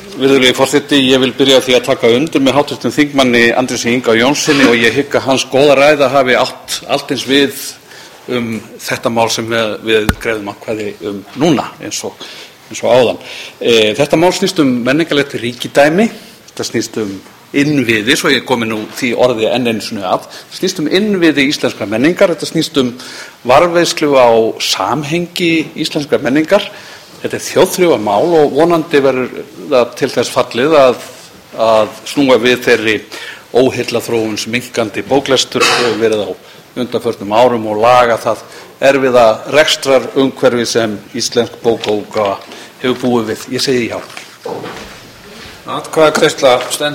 Virðulegi forseti, ég vil byrja á því að taka undir með háttvirtum þingmanni Andrési Inga Jónssyni og ég hygg að hans góða ræða hafi átt allt eins við þetta mál sem við greiðum atkvæði núna eins og áðan. Þetta mál snýst menningarlegt ríkidæmi, þetta snýst innviði, svo ég komi nú því orði enn einu sinni að, þetta snýst innviði íslenskrar menningar, þetta snýst varðveislu á samhengi íslenskrar menningar. Þetta þjóðþrifamál og vonandi verður það til þess fallið að snúa við þeirri óheillaþróun sem minnkandi bóklestur hefur verið á undanförnum árum og laga það erfiða rekstrarumhverfi sem íslensk bókaútgáfa hefur búið við. Ég segi já. Atkvæðagreiðsla stendur.